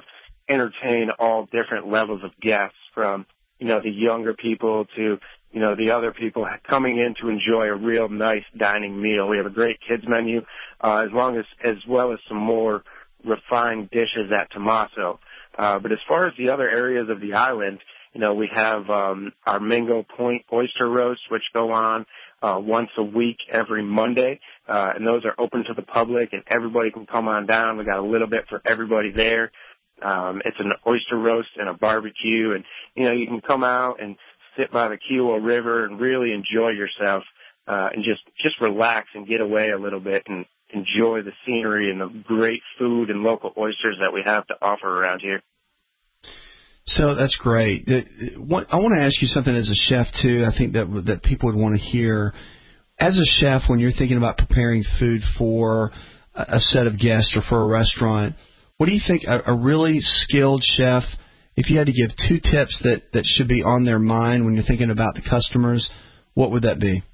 entertain all different levels of guests, from, you know, the younger people to, you know, the other people coming in to enjoy a real nice dining meal. We have a great kids menu, uh, as long as, as well as some more refined dishes at Tomaso. Uh, but as far as the other areas of the island, you know, we have, um, our Mingo Point oyster roasts, which go on, uh, once a week every Monday. Uh, and those are open to the public and everybody can come on down. We got a little bit for everybody there. Um, it's an oyster roast and a barbecue, and, you know, you can come out and sit by the Kiowa River and really enjoy yourself, uh, and just, just relax and get away a little bit and enjoy the scenery and the great food and local oysters that we have to offer around here. So that's great. I want to ask you something as a chef, too. I think that that people would want to hear. As a chef, when you're thinking about preparing food for a set of guests or for a restaurant, what do you think a, a really skilled chef, if you had to give two tips that, that should be on their mind when you're thinking about the customers, what would that be?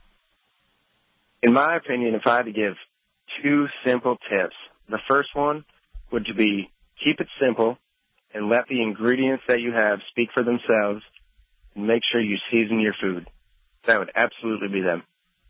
In my opinion, if I had to give two simple tips, the first one would be keep it simple and let the ingredients that you have speak for themselves, and make sure you season your food. That would absolutely be them.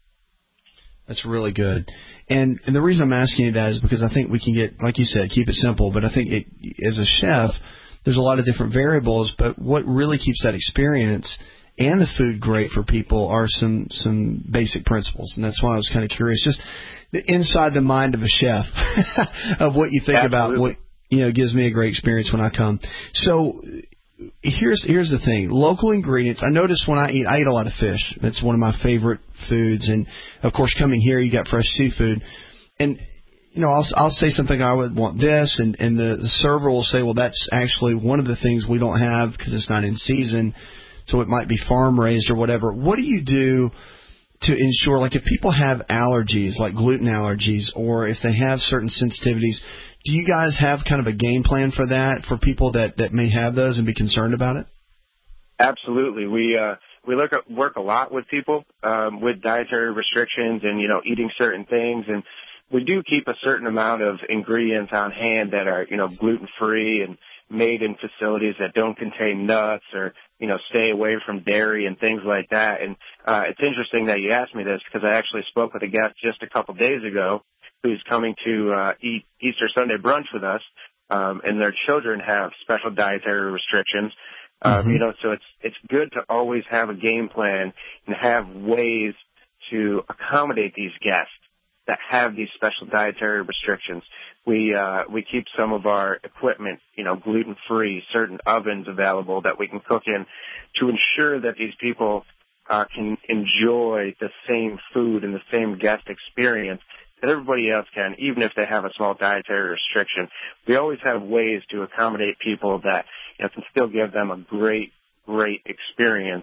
That's really good. And, and the reason I'm asking you that is because I think we can get, like you said, keep it simple. But I think it, as a chef, there's a lot of different variables. But what really keeps that experience and the food great for people are some, some basic principles. And that's why I was kind of curious, just the inside the mind of a chef of what you think Absolutely. about what, you know, gives me a great experience when I come. So here's here's the thing. Local ingredients. I notice when I eat, I eat a lot of fish. That's one of my favorite foods. And, of course, coming here, you got fresh seafood. And, you know, I'll, I'll say something, I would want this, and, and the, the server will say, well, that's actually one of the things we don't have because it's not in season, so it might be farm-raised or whatever. What do you do to ensure, like if people have allergies, like gluten allergies, or if they have certain sensitivities, do you guys have kind of a game plan for that, for people that, that may have those and be concerned about it? Absolutely. We uh, we look at, work a lot with people um, with dietary restrictions and, you know, eating certain things. And we do keep a certain amount of ingredients on hand that are, you know, gluten-free and made in facilities that don't contain nuts or, you know, stay away from dairy and things like that. And uh, it's interesting that you asked me this because I actually spoke with a guest just a couple days ago who's coming to uh, eat Easter Sunday brunch with us, um, and their children have special dietary restrictions. Um, mm-hmm. You know, so it's it's good to always have a game plan and have ways to accommodate these guests that have these special dietary restrictions. We uh, we keep some of our equipment, you know, gluten-free, certain ovens available that we can cook in to ensure that these people uh, can enjoy the same food and the same guest experience that everybody else can, even if they have a small dietary restriction. We always have ways to accommodate people that, you know, can still give them a great, great experience,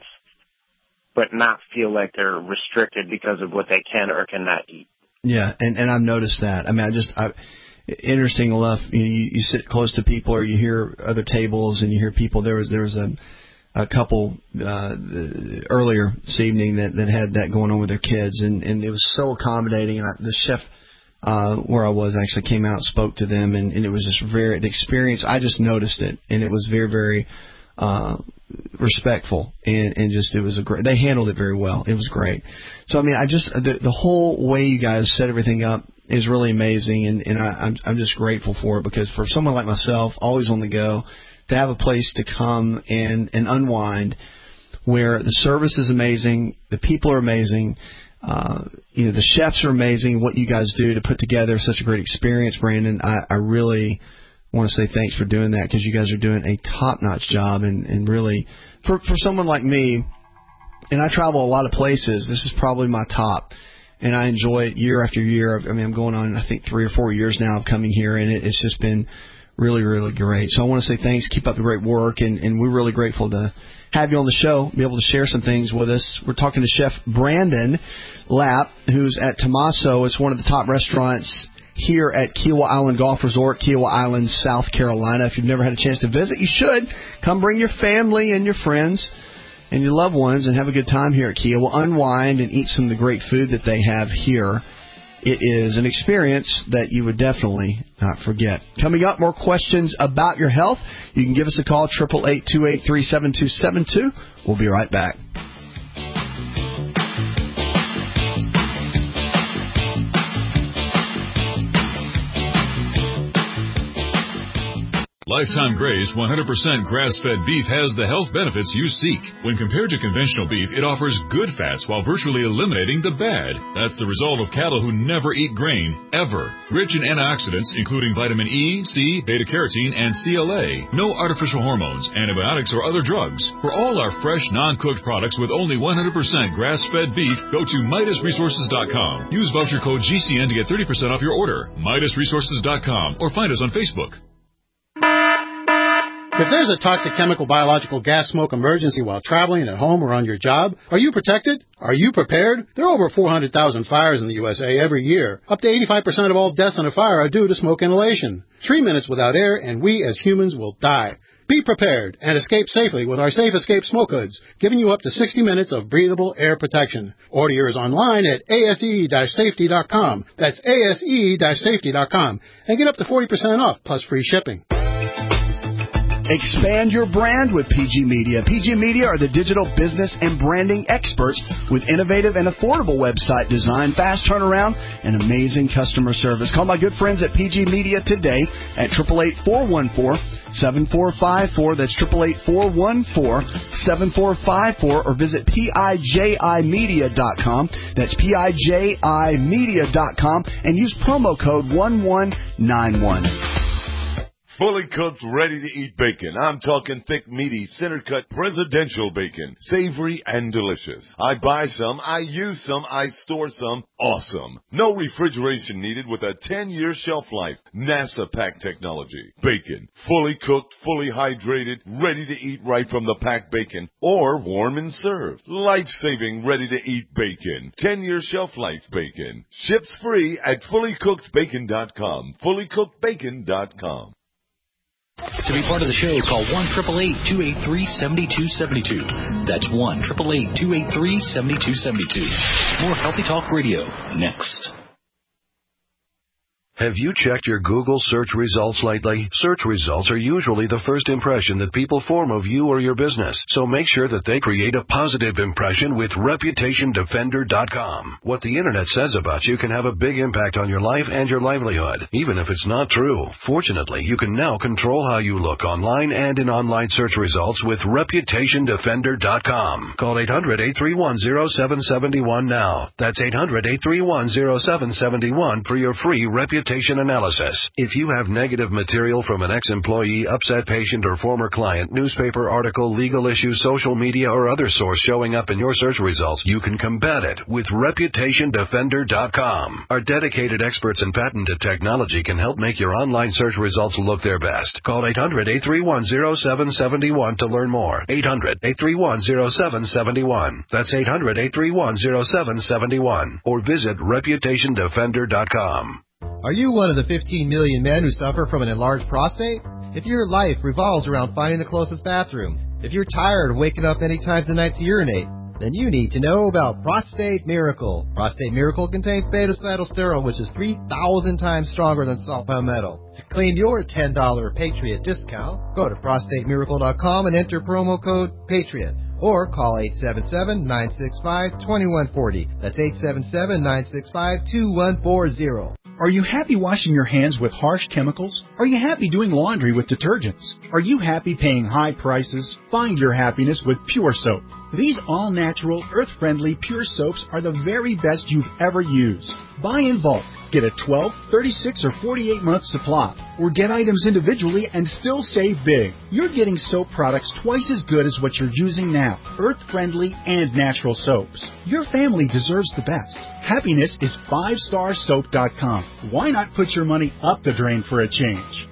but not feel like they're restricted because of what they can or cannot eat. Yeah, and, and I've noticed that. I mean, I just, I, interesting enough, you, you, you sit close to people or you hear other tables and you hear people. There was there was a a couple uh, earlier this evening that, that had that going on with their kids, and, and it was so accommodating. And I, the chef uh, where I was actually came out and spoke to them, and, and it was just very, the experience, I just noticed it, and it was very, very uh, respectful, and, and just it was a great, they handled it very well. It was great. So, I mean, I just, the, the whole way you guys set everything up is really amazing, and, and I, I'm, I'm just grateful for it, because for someone like myself, always on the go, to have a place to come and, and unwind where the service is amazing, the people are amazing, uh, you know, the chefs are amazing, what you guys do to put together such a great experience, Brandon. I, I really want to say thanks for doing that, because you guys are doing a top-notch job, and, and really, for, for someone like me, and I travel a lot of places, this is probably my top, and I enjoy it year after year. I mean, I'm going on, I think, three or four years now of coming here, and it, it's just been really, really great. So I want to say thanks. Keep up the great work, and, and we're really grateful to have you on the show, be able to share some things with us. We're talking to Chef Brandon Lapp, who's at Tomaso. It's one of the top restaurants here at Kiowa Island Golf Resort, Kiowa Island, South Carolina. If you've never had a chance to visit, you should. Come bring your family and your friends and your loved ones and have a good time here at Kiowa. Unwind and eat some of the great food that they have here. it is an experience that you would definitely not forget. Coming up, more questions about your health. You can give us a call, eight eight eight, two eight three, seven two seven two. We'll be right back. Lifetime Grace one hundred percent grass-fed beef has the health benefits you seek. When compared to conventional beef, it offers good fats while virtually eliminating the bad. That's the result of cattle who never eat grain, ever. Rich in antioxidants, including vitamin E, C, beta-carotene, and C L A. No artificial hormones, antibiotics, or other drugs. For all our fresh, non-cooked products with only one hundred percent grass-fed beef, go to Midas Resources dot com. Use voucher code G C N to get thirty percent off your order. Midas Resources dot com or find us on Facebook. If there's a toxic chemical, biological, gas smoke emergency while traveling at home or on your job, are you protected? Are you prepared? There are over four hundred thousand fires in the U S A every year. Up to eighty-five percent of all deaths in a fire are due to smoke inhalation. Three minutes without air and we as humans will die. Be prepared and escape safely with our Safe Escape Smoke Hoods, giving you up to sixty minutes of breathable air protection. Order yours online at A S E safety dot com. That's A S E safety dot com. And get up to forty percent off plus free shipping. Expand your brand with P G Media. P G Media are the digital business and branding experts with innovative and affordable website design, fast turnaround, and amazing customer service. Call my good friends at P G Media today at eight eight eight, four one four, seven four five four. That's eight eight eight, four one four, seven four five four. Or visit P I J I media dot com. That's P I J I media dot com and use promo code one one nine one. Fully cooked, ready-to-eat bacon. I'm talking thick, meaty, center-cut presidential bacon. Savory and delicious. I buy some, I use some, I store some. Awesome. No refrigeration needed with a ten-year shelf life. NASA pack technology. Bacon. Fully cooked, fully hydrated, ready to eat right from the packed bacon. Or warm and served. Life-saving, ready-to-eat bacon. ten-year shelf life bacon. Ships free at fully cooked bacon dot com. fully cooked bacon dot com. To be part of the show, call one eight eight eight, two eight three, seven two seven two. That's one eight eight eight, two eight three, seven two seven two. More Healthy Talk Radio next. Have you checked your Google search results lately? Search results are usually the first impression that people form of you or your business, so make sure that they create a positive impression with reputation defender dot com. What the internet says about you can have a big impact on your life and your livelihood, even if it's not true. Fortunately, you can now control how you look online and in online search results with reputation defender dot com. Call eight hundred, eight three one, zero seven seven one now. That's eight hundred, eight three one, zero seven seven one for your free reputation analysis. If you have negative material from an ex-employee, upset patient, or former client, newspaper article, legal issue, social media, or other source showing up in your search results, you can combat it with reputation defender dot com. Our dedicated experts in patented technology can help make your online search results look their best. Call eight hundred, eight three one, zero seven seven one to learn more. eight hundred, eight three one, zero seven seven one. That's eight hundred, eight three one, zero seven seven one. Or visit reputation defender dot com. Are you one of the fifteen million men who suffer from an enlarged prostate? If your life revolves around finding the closest bathroom, if you're tired of waking up many times a night to urinate, then you need to know about Prostate Miracle. Prostate Miracle contains beta-cytosterol, which is three thousand times stronger than salt palmetto. To claim your ten dollars Patriot discount, go to prostate miracle dot com and enter promo code PATRIOT. Or call eight seven seven, nine six five, two one four zero. That's eight seven seven, nine six five, two one four zero. Are you happy washing your hands with harsh chemicals? Are you happy doing laundry with detergents? Are you happy paying high prices? Find your happiness with Pure Soap. These all-natural, earth-friendly Pure Soaps are the very best you've ever used. Buy in bulk. Get a twelve, thirty-six, or forty-eight month supply. Or get items individually and still save big. You're getting soap products twice as good as what you're using now. Earth-friendly and natural soaps. Your family deserves the best. Happiness is five star soap dot com. Why not put your money up the drain for a change?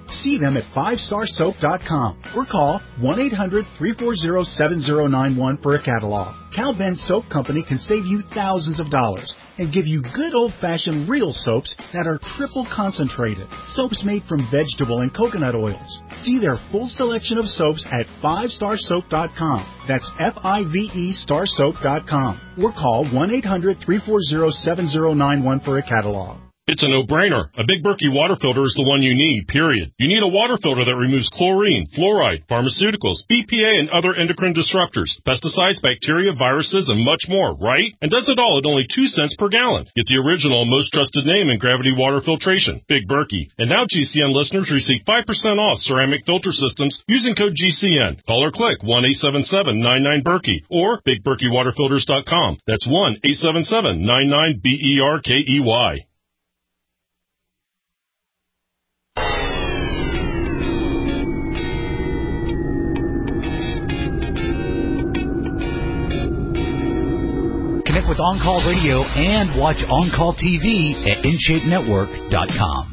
See them at five star soap dot com or call one eight hundred, three four zero, seven zero nine one for a catalog. Cal Ben Soap Company can save you thousands of dollars and give you good old-fashioned real soaps that are triple concentrated. Soaps made from vegetable and coconut oils. See their full selection of soaps at five star soap dot com. That's F I V E star soap dot com. Or call one eight hundred, three four zero, seven zero nine one for a catalog. It's a no-brainer. A Big Berkey water filter is the one you need, period. You need a water filter that removes chlorine, fluoride, pharmaceuticals, B P A, and other endocrine disruptors, pesticides, bacteria, viruses, and much more, right? And does it all at only two cents per gallon. Get the original, most trusted name in gravity water filtration, Big Berkey. And now G C N listeners receive five percent off ceramic filter systems using code G C N. Call or click one eight seven seven, nine nine, Berkey or big berkey water filters dot com. That's one eight seven seven, nine nine, B E R K E Y. Connect with On Call Radio and watch On Call T V at in shape network dot com.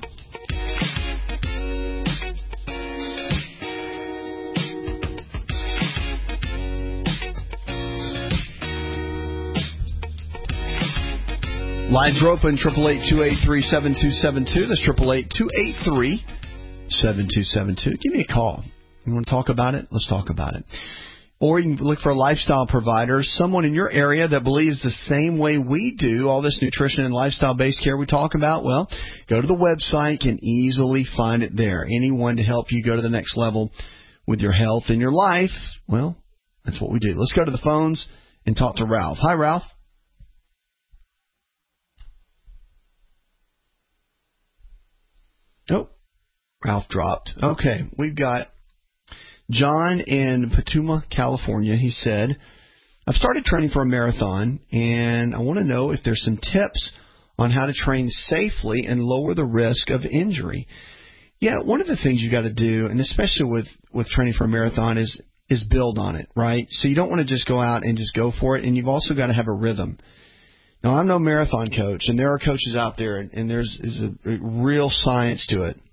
Lines are open, triple eight, two eight three, seven two seven two. That's triple eight, two eight three, seven two seven two. Give me a call. You want to talk about it? Let's talk about it. Or you can look for a lifestyle provider, someone in your area that believes the same way we do, all this nutrition and lifestyle-based care we talk about. Well, go to the website, can easily find it there. Anyone to help you go to the next level with your health and your life, well, that's what we do. Let's go to the phones and talk to Ralph. Hi, Ralph. Oh, Ralph dropped. Okay, we've got John in Petuma, California. He said, I've started training for a marathon, and I want to know if there's some tips on how to train safely and lower the risk of injury. Yeah, one of the things you got to do, and especially with, with training for a marathon, is is build on it, right? So you don't want to just go out and just go for it, and you've also got to have a rhythm. Now, I'm no marathon coach, and there are coaches out there, and, and there's is a, a real science to it.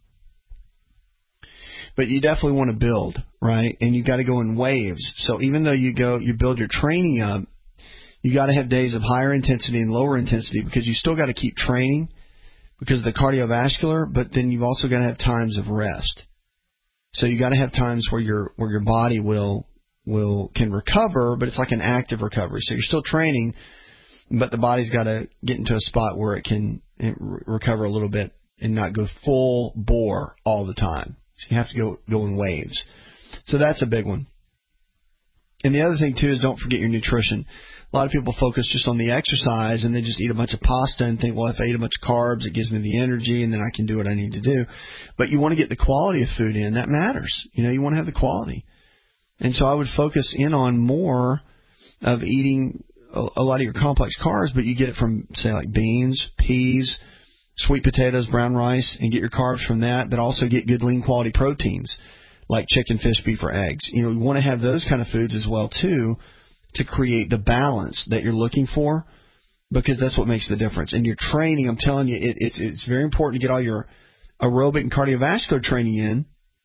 But you definitely want to build, right? And you got to go in waves. So even though you go, you build your training up, you got to have days of higher intensity and lower intensity because you still got to keep training because of the cardiovascular. But then you've also got to have times of rest. So you got to have times where your where your body will will can recover, but it's like an active recovery. So you're still training, but the body's got to get into a spot where it can recover a little bit and not go full bore all the time. So you have to go go in waves. So that's a big one. And the other thing, too, is don't forget your nutrition. A lot of people focus just on the exercise and they just eat a bunch of pasta and think, well, if I eat a bunch of carbs, it gives me the energy and then I can do what I need to do. But you want to get the quality of food in. That matters. You know, you want to have the quality. And so I would focus in on more of eating a, a lot of your complex carbs, but you get it from, say, like beans, peas, sweet potatoes, brown rice, and get your carbs from that, but also get good lean quality proteins like chicken, fish, beef, or eggs. You know, you want to have those kind of foods as well, too, to create the balance that you're looking for, because that's what makes the difference. And your training, I'm telling you, it, it's it's very important to get all your aerobic and cardiovascular training in.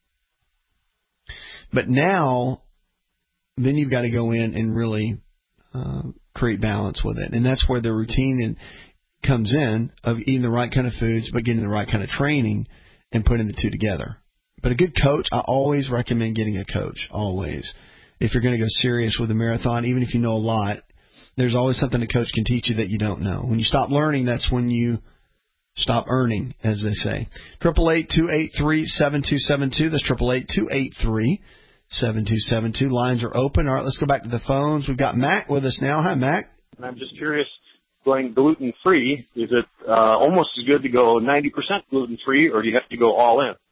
But now, then you've got to go in and really uh, create balance with it. And that's where the routine in, comes in of eating the right kind of foods, but getting the right kind of training and putting the two together. But a good coach, I always recommend getting a coach, always. If you're going to go serious with a marathon, even if you know a lot, there's always something a coach can teach you that you don't know. When you stop learning, that's when you stop earning, as they say. triple eight, two eight three, seven two seven two. That's triple eight, two eight three, seven two seven two. Lines are open. All right, let's go back to the phones. We've got Mac with us now. Hi, Mac. I'm just curious, going gluten-free, is it uh, almost as good to go ninety percent gluten-free, or do you have to go all in?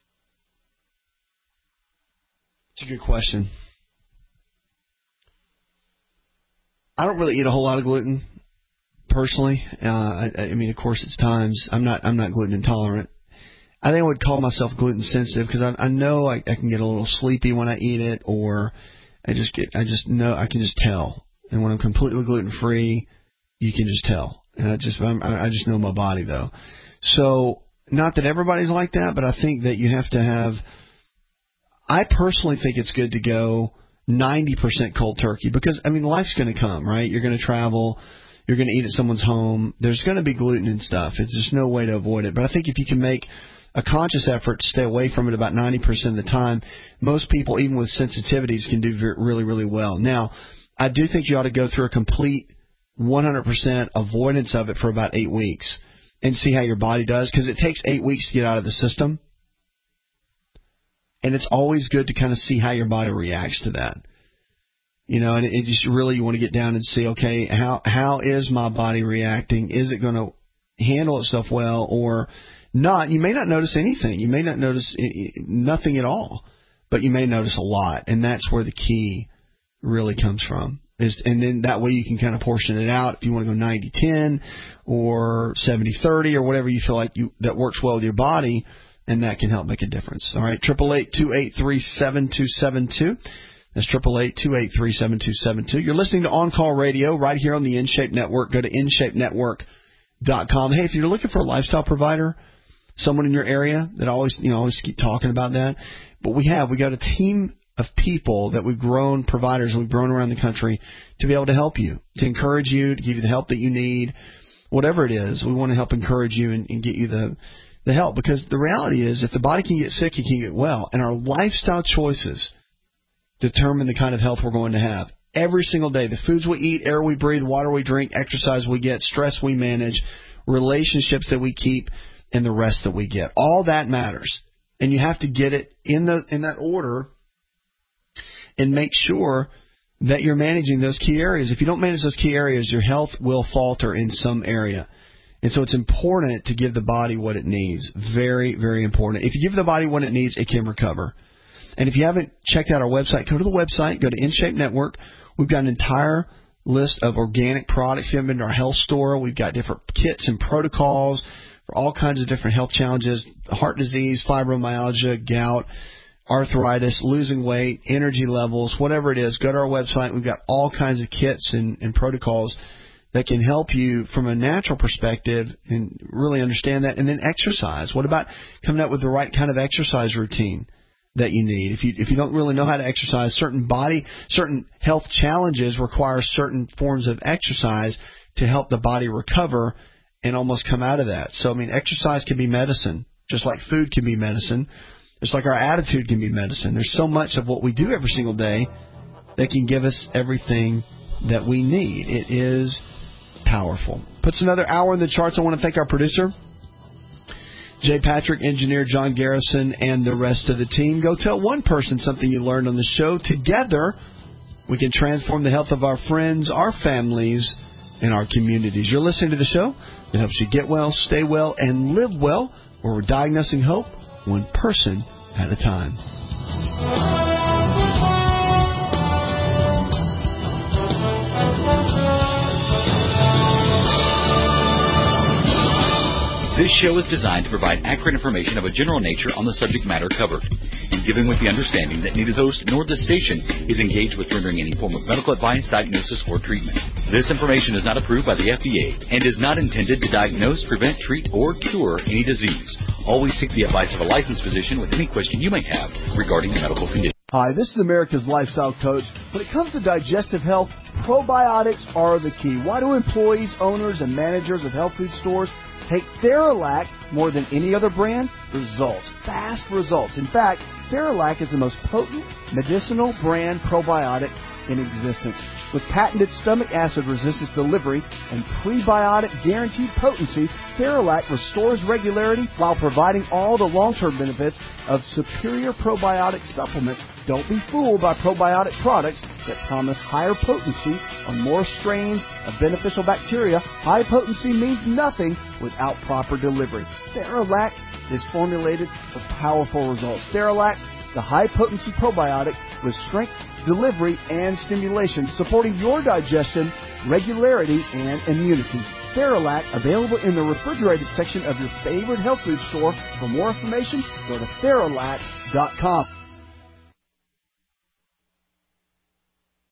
It's a good question. I don't really eat a whole lot of gluten, personally. Uh, I, I mean, of course, it's times. I'm not I'm not gluten intolerant. I think I would call myself gluten sensitive because I, I know I, I can get a little sleepy when I eat it, or I just get I just know I can just tell. And when I'm completely gluten free, you can just tell. And I just I'm, I just know my body though. So not that everybody's like that, but I think that you have to have, I personally think it's good to go ninety percent cold turkey because, I mean, life's going to come, right? You're going to travel. You're going to eat at someone's home. There's going to be gluten and stuff. It's just no way to avoid it. But I think if you can make a conscious effort to stay away from it about ninety percent of the time, most people, even with sensitivities, can do really, really well. Now, I do think you ought to go through a complete one hundred percent avoidance of it for about eight weeks and see how your body does, because it takes eight weeks to get out of the system. And it's always good to kind of see how your body reacts to that. You know, and it, it just really, you want to get down and see, okay, how how is my body reacting? Is it going to handle itself well or not? You may not notice anything. You may not notice nothing at all, but you may notice a lot. And that's where the key really comes from. Is, and then that way you can kind of portion it out. If you want to go ninety ten or seventy thirty or whatever you feel like you that works well with your body, and that can help make a difference. All right, eight eight eight, two eight three, seven two seven two. That's eight eight eight, two eight three, seven two seven two. You're listening to On Call Radio right here on the InShape Network. Go to in shape network dot com. Hey, if you're looking for a lifestyle provider, someone in your area that always, you know, always keep talking about that. But we have, we got a team of people that we've grown, providers we've grown around the country to be able to help you, to encourage you, to give you the help that you need, whatever it is. We want to help encourage you and, and get you the, the help, because the reality is if the body can get sick, it can get well. And our lifestyle choices determine the kind of health we're going to have. Every single day, the foods we eat, air we breathe, water we drink, exercise we get, stress we manage, relationships that we keep, and the rest that we get. All that matters. And you have to get it in the in that order and make sure that you're managing those key areas. If you don't manage those key areas, your health will falter in some area. And so it's important to give the body what it needs. Very, very important. If you give the body what it needs, it can recover. And if you haven't checked out our website, go to the website, go to InShape Network. We've got an entire list of organic products. If you haven't been to our health store, we've got different kits and protocols for all kinds of different health challenges, heart disease, fibromyalgia, gout, arthritis, losing weight, energy levels, whatever it is. Go to our website. We've got all kinds of kits and, and protocols that can help you from a natural perspective and really understand that. And then exercise. What about coming up with the right kind of exercise routine that you need? If you if you don't really know how to exercise, certain body, certain health challenges require certain forms of exercise to help the body recover and almost come out of that. So, I mean, exercise can be medicine, just like food can be medicine. Just like our attitude can be medicine. There's so much of what we do every single day that can give us everything that we need. It is powerful. Puts another hour in the charts. I want to thank our producer, Jay Patrick, engineer John Garrison, and the rest of the team. Go tell one person something you learned on the show. Together, we can transform the health of our friends, our families, and our communities. You're listening to the show that helps you get well, stay well, and live well, where we're diagnosing hope one person at a time. This show is designed to provide accurate information of a general nature on the subject matter covered, and given with the understanding that neither the host nor the station is engaged with rendering any form of medical advice, diagnosis, or treatment. This information is not approved by the F D A and is not intended to diagnose, prevent, treat, or cure any disease. Always seek the advice of a licensed physician with any question you may have regarding a medical condition. Hi, this is America's Lifestyle Coach. When it comes to digestive health, probiotics are the key. Why do employees, owners, and managers of health food stores take Theralac more than any other brand? Results. Fast results. In fact, Theralac is the most potent medicinal brand probiotic in existence. With patented stomach acid resistance delivery and prebiotic guaranteed potency, Theralac restores regularity while providing all the long-term benefits of superior probiotic supplements. Don't be fooled by probiotic products that promise higher potency on more strains of beneficial bacteria. High potency means nothing without proper delivery. Theralac is formulated for powerful results. Theralac, the high-potency probiotic with strength, delivery, and stimulation, supporting your digestion, regularity, and immunity. Theralac, available in the refrigerated section of your favorite health food store. For more information, go to Theralac dot com.